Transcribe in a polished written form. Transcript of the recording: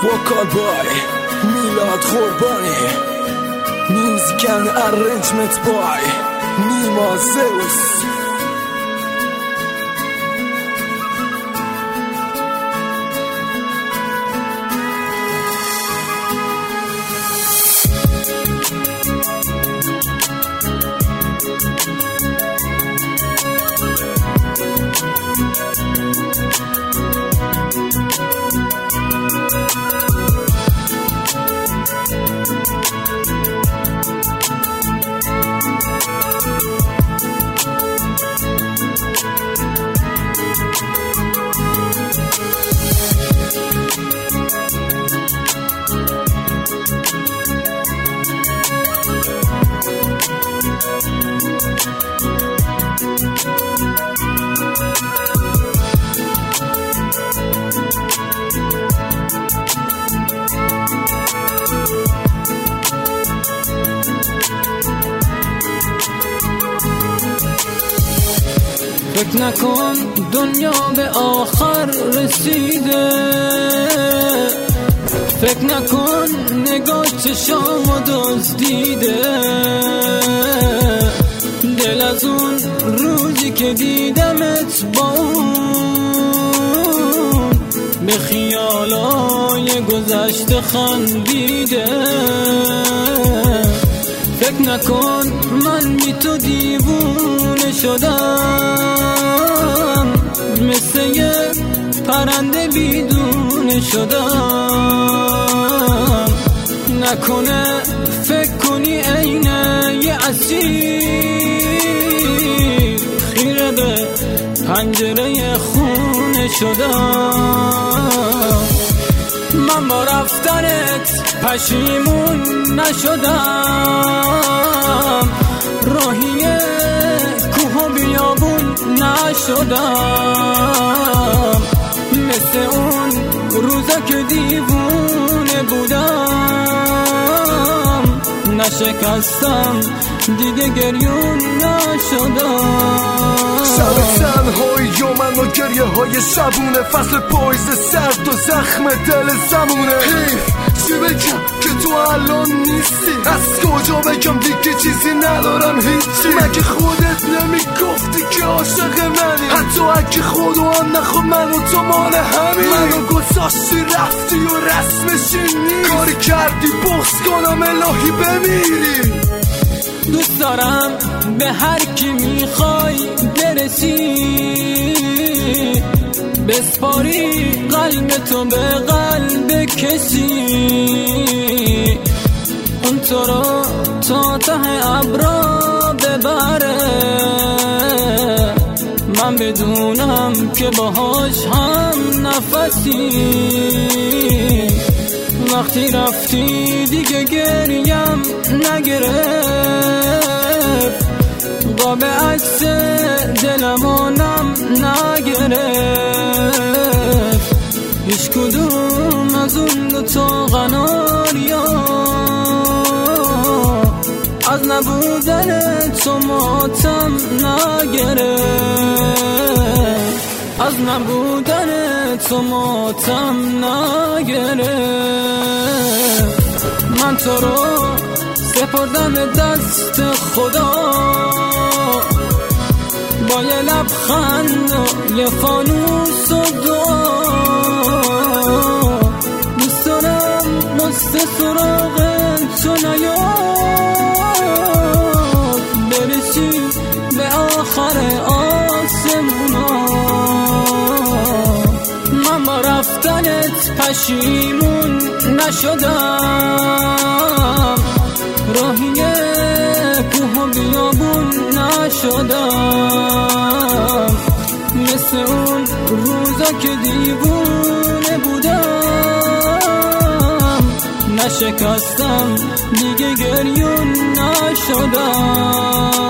وکال بای میلاد قربانی میوزیکن ارنجمنت بای نیما زوس. فکر نکن دنیا به آخر رسیده، فکر نکن نگاه چشامو دزدیده. دل از اون روزی که دیدمت با اون به خیالای گذشته خندیده. فکر نکن من بی تو دیوونه شدم، مثل یه پرنده بیدونه شدم. نکنه فکر کنی عینه یه اسیر خیره به پنجره خونه شدم. من با رفتنت پشیمون نشدم، راهی کوه و بیابون نشدم. مثل اون روزا که دیوونه بودم، نشکستم دیگه گریون نشدم. شب تنهایی و من و گریه های شبونه، فصل پاییز سرد و زخم دل زمونه. حیف چی بگم که تو الان نیستی، از کجا بگم دیگه چیزی ندارم هیچی. مگه خودت نمیگفتی که عاشق منی؟ حتی اگه خودو هم نخواد من و تو مال همین. منو گذاشتی رفتی و رسمشینی، کاری کردی بغض کنم الهی بمیری. دوست دارم به هر کی میخوای برسی، بسپاری قلب تو به قلب کسی. اون تو رو تا ته ابرا ببره، من بدونم که باهاش هم نفسی. وقتی رفتی دیگه گریم نگرفت، قاب عکس دلمونم نگرفت. هیچ کدوم از اون دوتا قناریا از نبودن تو ماتم نگرفت، از نبودن تو ماتم نگرفت. من تو رو سپردم دست خدا، با یه لبخند و یه فانوس و دعا. دوست دارم مست سراغ تو نیاد، برسی به آخر آسمونا. من با رفتنت پشیمون نشدم، راهی کوه و بیابون نشدم. مثل اون روزا که دیوونه بودم، نشکستم دیگه گریون نشدم.